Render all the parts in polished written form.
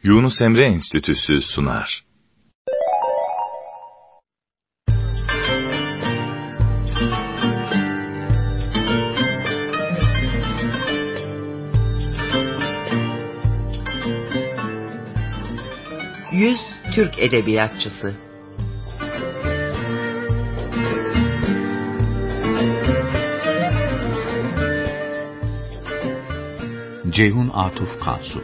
Yunus Emre Enstitüsü sunar. Yüz Türk Edebiyatçısı. Ceyhun Atuf Kansu.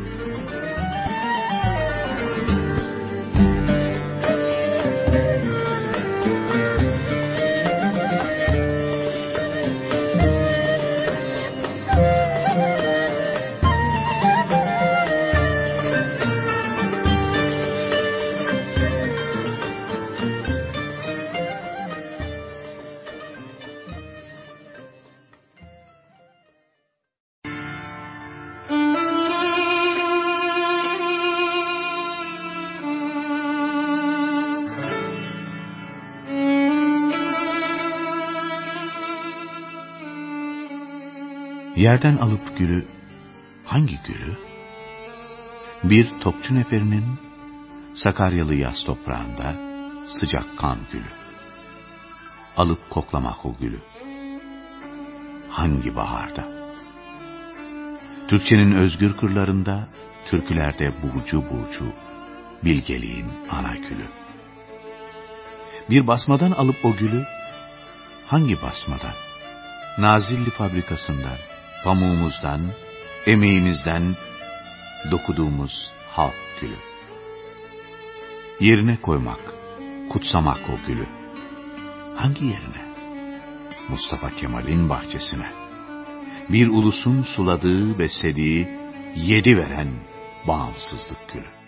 Yerden alıp gülü, hangi gülü? Bir topçu neferinin Sakaryalı yaz toprağında sıcak kan gülü. Alıp koklamak o gülü. Hangi baharda? Türkçenin özgür kırlarında, türkülerde burcu burcu, bilgeliğin ana gülü. Bir basmadan alıp o gülü, hangi basmadan? Nazilli fabrikasından, pamuğumuzdan, emeğimizden dokuduğumuz halk gülü. Yerine koymak, kutsamak o gülü. Hangi yerine? Mustafa Kemal'in bahçesine. Bir ulusun suladığı, beslediği, yedi veren bağımsızlık gülü.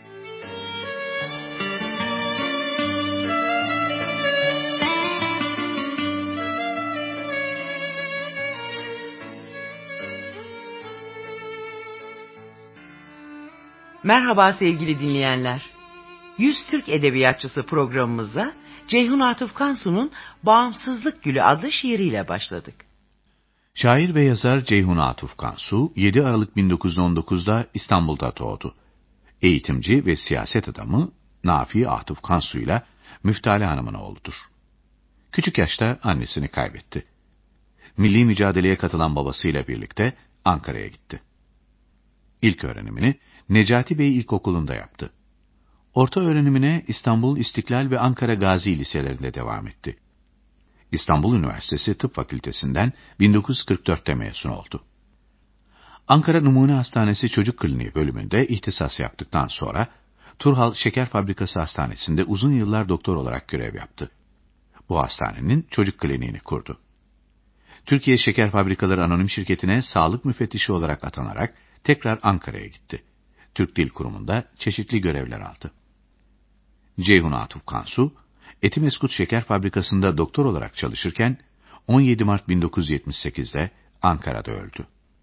Merhaba sevgili dinleyenler. Yüz Türk Edebiyatçısı programımıza Ceyhun Atuf Kansu'nun Bağımsızlık Gülü adlı şiiriyle başladık. Şair ve yazar Ceyhun Atuf Kansu, 7 Aralık 1919'da İstanbul'da doğdu. Eğitimci ve siyaset adamı Nafi Atuf Kansu ile Müftale Hanım'ın oğludur. Küçük yaşta annesini kaybetti. Milli mücadeleye katılan babasıyla birlikte Ankara'ya gitti. İlk öğrenimini Necati Bey İlkokulu'nda yaptı. Orta öğrenimine İstanbul İstiklal ve Ankara Gazi liselerinde devam etti. İstanbul Üniversitesi Tıp Fakültesinden 1944'te mezun oldu. Ankara Numune Hastanesi Çocuk Kliniği bölümünde ihtisas yaptıktan sonra Turhal Şeker Fabrikası Hastanesi'nde uzun yıllar doktor olarak görev yaptı. Bu hastanenin çocuk kliniğini kurdu. Türkiye Şeker Fabrikaları Anonim Şirketi'ne sağlık müfettişi olarak atanarak tekrar Ankara'ya gitti. Türk Dil Kurumu'nda çeşitli görevler aldı. Ceyhun Atuf Kansu, Etimeskut Şeker Fabrikası'nda doktor olarak çalışırken 17 Mart 1978'de Ankara'da öldü.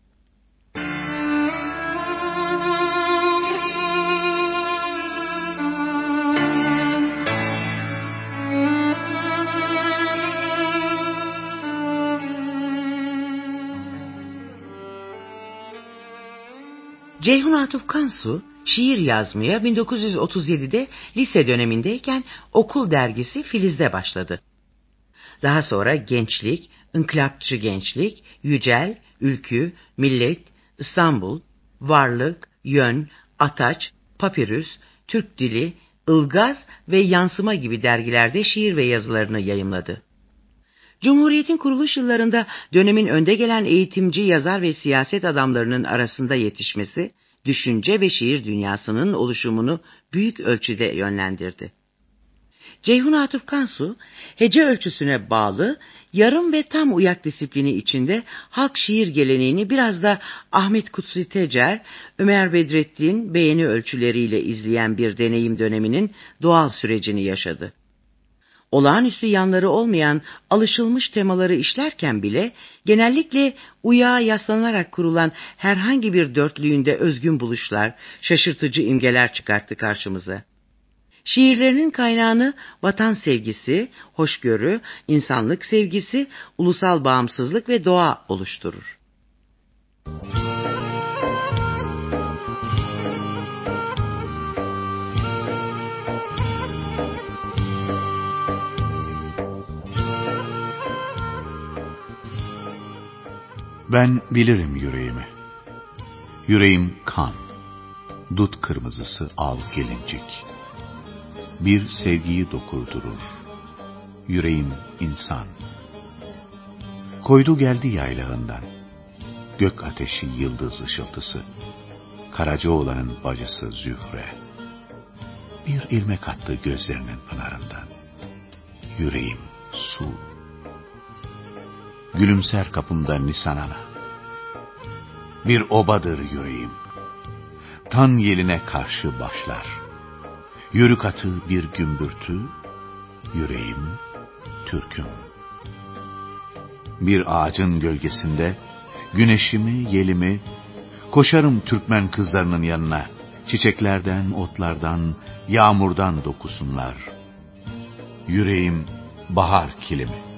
Ceyhun Atuf Kansu, şiir yazmaya 1937'de lise dönemindeyken Okul dergisi Filiz'de başladı. Daha sonra Gençlik, İnkılapçı Gençlik, Yücel, Ülkü, Millet, İstanbul, Varlık, Yön, Ataç, Papirüs, Türk Dili, Ilgaz ve Yansıma gibi dergilerde şiir ve yazılarını yayımladı. Cumhuriyet'in kuruluş yıllarında dönemin önde gelen eğitimci, yazar ve siyaset adamlarının arasında yetişmesi, düşünce ve şiir dünyasının oluşumunu büyük ölçüde yönlendirdi. Ceyhun Atuf Kansu, hece ölçüsüne bağlı, yarım ve tam uyak disiplini içinde halk şiir geleneğini biraz da Ahmet Kutsi Tecer, Ömer Bedrettin beğeni ölçüleriyle izleyen bir deneyim döneminin doğal sürecini yaşadı. Olağanüstü yanları olmayan alışılmış temaları işlerken bile genellikle uyağa yaslanarak kurulan herhangi bir dörtlüğünde özgün buluşlar, şaşırtıcı imgeler çıkarttı karşımıza. Şiirlerinin kaynağını vatan sevgisi, hoşgörü, insanlık sevgisi, ulusal bağımsızlık ve doğa oluşturur. Ben bilirim yüreğimi. Yüreğim kan, dut kırmızısı al gelincik. Bir sevgiyi dokurdurur. Yüreğim insan. Koydu geldi yaylağından. Gök ateşi yıldız ışıltısı. Karacaoğlan'ın bacısı Zühre. Bir ilmek attı gözlerinin pınarından. Yüreğim su. Gülümser kapımda Nisan ana. Bir obadır yüreğim. Tan yeline karşı başlar. Yörük atı bir gümbürtü. Yüreğim türküm. Bir ağacın gölgesinde güneşimi, yelimi, koşarım Türkmen kızlarının yanına. Çiçeklerden, otlardan, yağmurdan dokusunlar. Yüreğim bahar kilimi.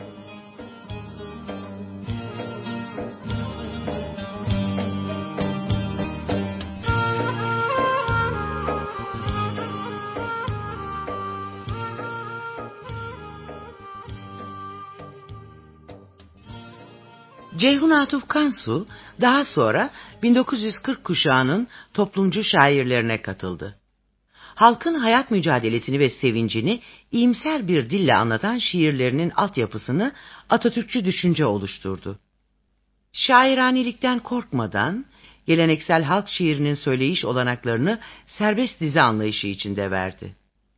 Ceyhun Atıf Kansu daha sonra 1940 kuşağının toplumcu şairlerine katıldı. Halkın hayat mücadelesini ve sevincini iyimser bir dille anlatan şiirlerinin altyapısını Atatürkçü düşünce oluşturdu. Şairanilikten korkmadan geleneksel halk şiirinin söyleyiş olanaklarını serbest dizi anlayışı içinde verdi.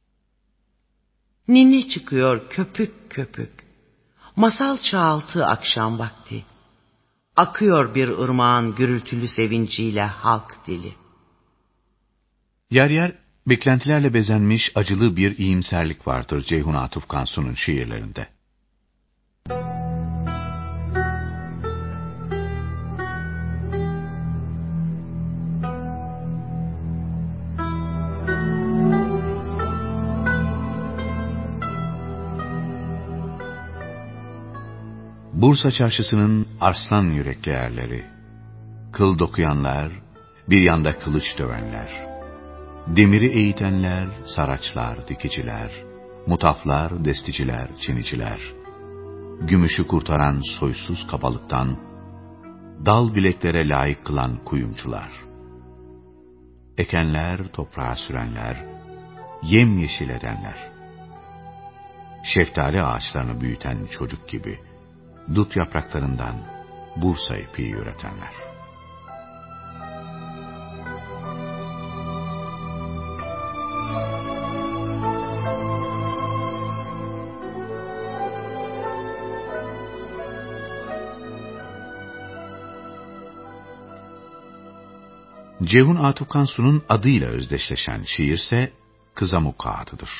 Ninni çıkıyor köpük köpük, masal çağaltı akşam vakti. Akıyor bir ırmağın gürültülü sevinciyle halk dili. Yer yer beklentilerle bezenmiş acılı bir iyimserlik vardır Ceyhun Atıf Kansu'nun şiirlerinde. Bursa çarşısının arslan yürekli erleri, kıl dokuyanlar, bir yanda kılıç dövenler, demiri eğitenler, saraçlar, dikiciler, mutaflar, desticiler, çiniciler, gümüşü kurtaran soysuz kabalıktan, dal bileklere layık kılan kuyumcular, ekenler, toprağa sürenler, yemyeşil edenler, şeftali ağaçlarını büyüten çocuk gibi, dut yapraklarından Bursa ipiği üretenler. Ceyhun Atıf Kansu'nun adıyla özdeşleşen şiirse Kızamuk Ağatı'dır.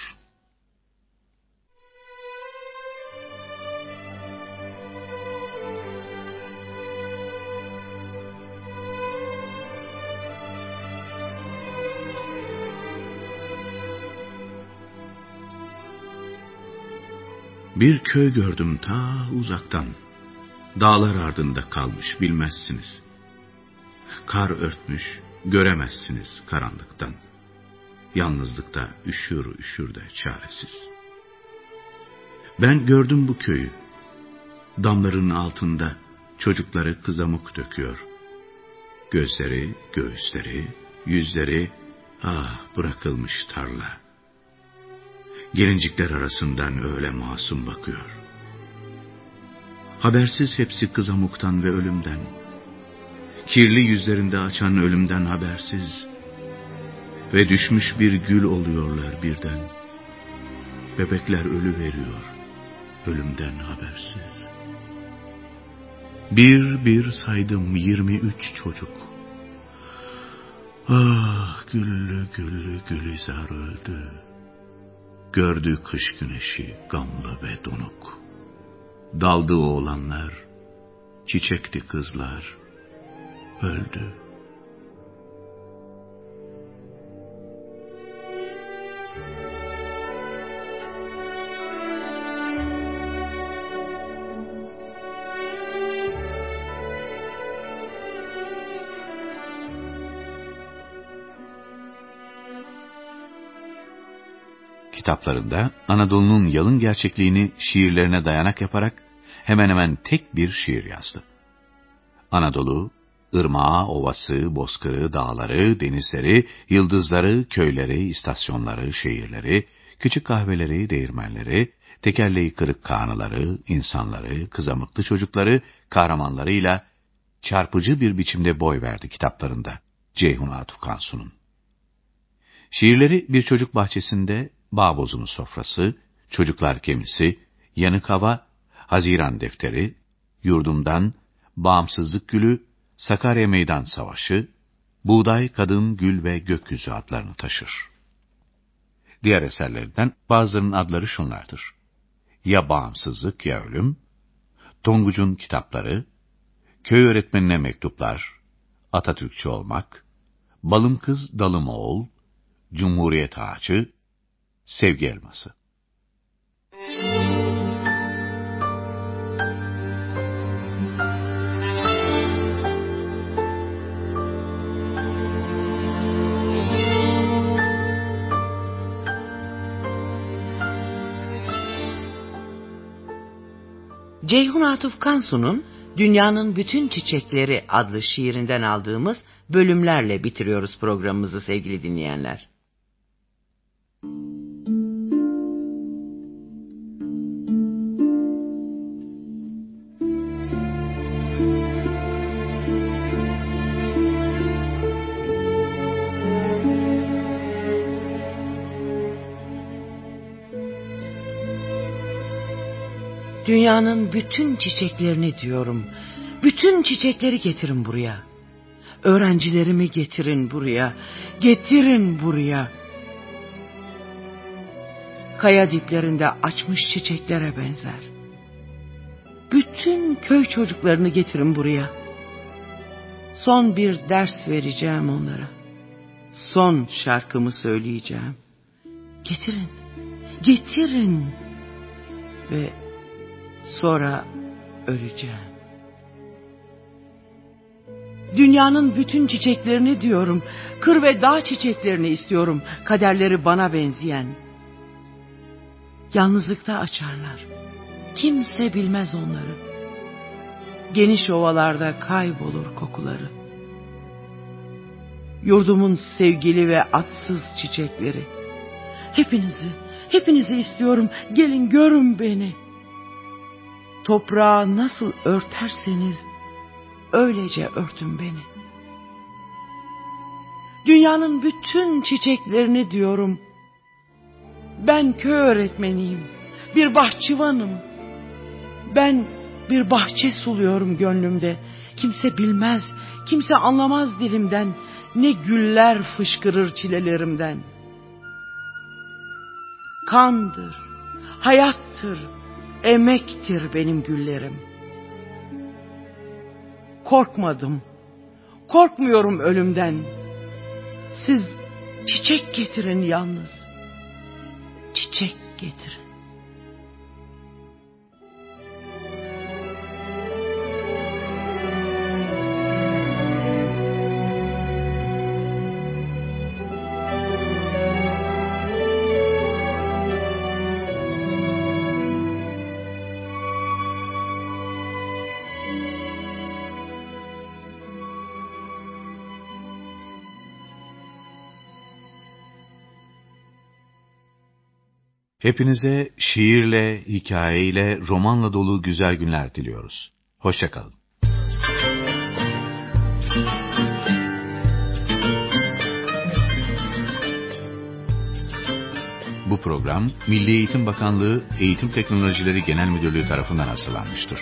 Bir köy gördüm ta uzaktan, dağlar ardında kalmış bilmezsiniz. Kar örtmüş, göremezsiniz karanlıktan. Yalnızlıkta üşür üşür de çaresiz. Ben gördüm bu köyü. Damların altında çocukları kızamuk döküyor. Gözleri, göğüsleri, yüzleri, ah bırakılmış tarla. Gelincikler arasından öyle masum bakıyor. Habersiz hepsi kızamuktan ve ölümden. Kirli yüzlerinde açan ölümden habersiz. Ve düşmüş bir gül oluyorlar birden. Bebekler ölü veriyor, ölümden habersiz. Bir bir saydım 23 çocuk. Ah güllü güllü Gülizar öldü. Gördü kış güneşi gamlı ve donuk. Daldı oğlanlar, çiçekti kızlar, öldü. Kitaplarında Anadolu'nun yalın gerçekliğini şiirlerine dayanak yaparak hemen hemen tek bir şiir yazdı. Anadolu, ırmağı, ovası, bozkırı, dağları, denizleri, yıldızları, köyleri, istasyonları, şehirleri, küçük kahveleri, değirmenleri, tekerleği kırık kağnıları, insanları, kızamıklı çocukları, kahramanlarıyla çarpıcı bir biçimde boy verdi kitaplarında Ceyhun Atıf Kansu'nun. Şiirleri Bir Çocuk Bahçesinde, Bağbozunun Sofrası, Çocuklar Gemisi, Yanık Hava, Haziran Defteri, Yurdumdan, Bağımsızlık Gülü, Sakarya Meydan Savaşı, Buğday, Kadın, Gül ve Gökyüzü adlarını taşır. Diğer eserlerinden bazılarının adları şunlardır: Ya Bağımsızlık ya Ölüm, Tonguç'un Kitapları, Köy Öğretmenine Mektuplar, Atatürkçü Olmak, Balım Kız Dalım Oğul, Cumhuriyet Ağacı, Sevgi Elması. Ceyhun Atıf Kansu'nun Dünyanın Bütün Çiçekleri adlı şiirinden aldığımız bölümlerle bitiriyoruz programımızı sevgili dinleyenler. Dünyanın bütün çiçeklerini diyorum. Bütün çiçekleri getirin buraya. Öğrencilerimi getirin buraya. Getirin buraya. Kaya diplerinde açmış çiçeklere benzer. Bütün köy çocuklarını getirin buraya. Son bir ders vereceğim onlara. Son şarkımı söyleyeceğim. Getirin. Getirin. Ve sonra öleceğim. Dünyanın bütün çiçeklerini diyorum. Kır ve dağ çiçeklerini istiyorum. Kaderleri bana benzeyen. Yalnızlıkta açarlar. Kimse bilmez onları. Geniş ovalarda kaybolur kokuları. Yurdumun sevgili ve atsız çiçekleri. Hepinizi istiyorum. Gelin görün beni. Toprağı nasıl örterseniz öylece örtün beni. Dünyanın bütün çiçeklerini diyorum. Ben köy öğretmeniyim. Bir bahçıvanım. Ben bir bahçe suluyorum gönlümde. Kimse bilmez, kimse anlamaz dilimden. Ne güller fışkırır çilelerimden. Kandır, hayattır, emektir benim güllerim. Korkmadım, korkmuyorum ölümden. Siz çiçek getirin yalnız. Çiçek getirin. Hepinize şiirle, hikayeyle, romanla dolu güzel günler diliyoruz. Hoşça kalın. Bu program Milli Eğitim Bakanlığı Eğitim Teknolojileri Genel Müdürlüğü tarafından hazırlanmıştır.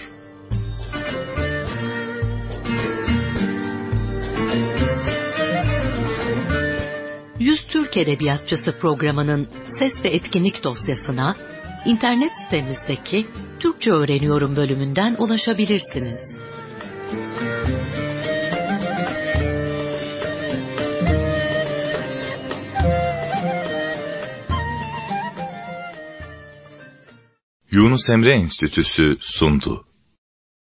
Türk Edebiyatçısı programının ses ve etkinlik dosyasına internet sitemizdeki Türkçe Öğreniyorum bölümünden ulaşabilirsiniz. Yunus Emre Enstitüsü sundu.